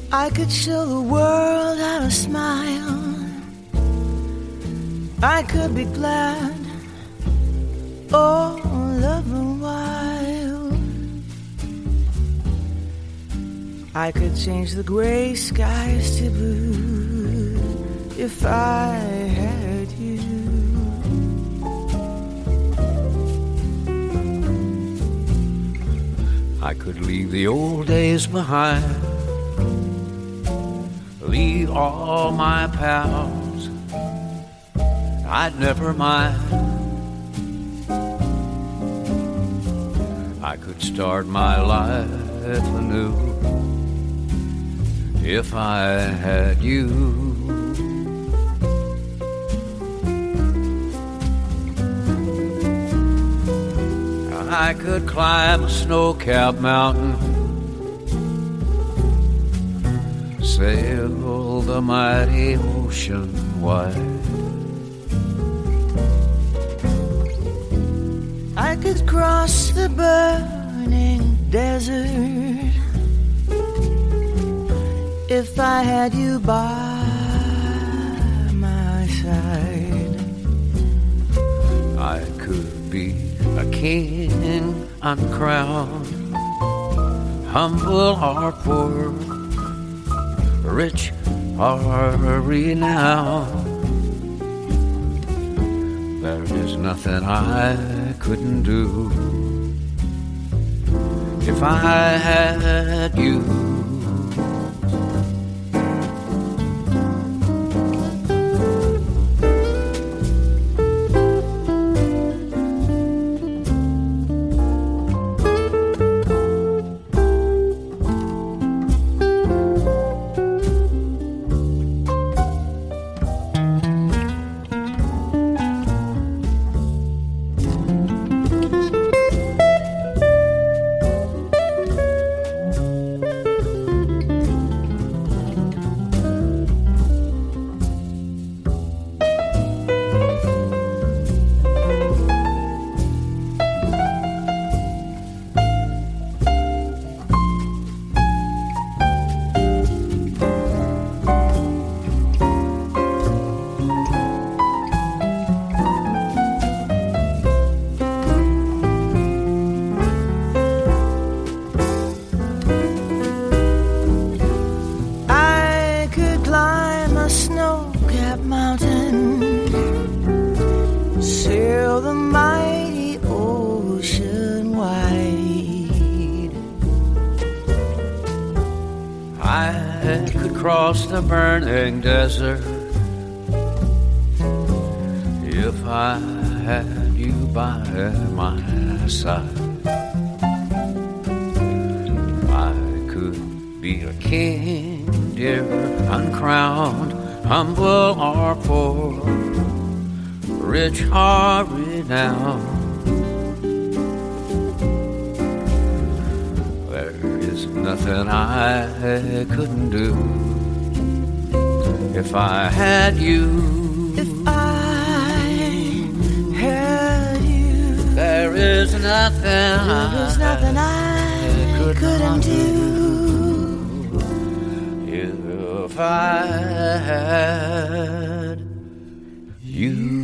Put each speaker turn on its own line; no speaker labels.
I could show the world how to smile. I could be glad all the while. I could change the gray skies to blue if I had you.
I could leave the old days behind, leave all my pals, I'd never mind. I could start my life anew if I had you. I could climb a snow-capped mountain, sail the mighty ocean wide.
I could cross the burning desert if I had you by my side.
I could be a king uncrowned, humble or poor, rich or renowned. There is nothing I couldn't do if I had you. The burning desert if I had you by my side. I could be a king, dear, uncrowned, humble or poor, rich or renowned. There is nothing I couldn't do if I had you.
If I had you,
there is nothing
I couldn't do.
If I had you.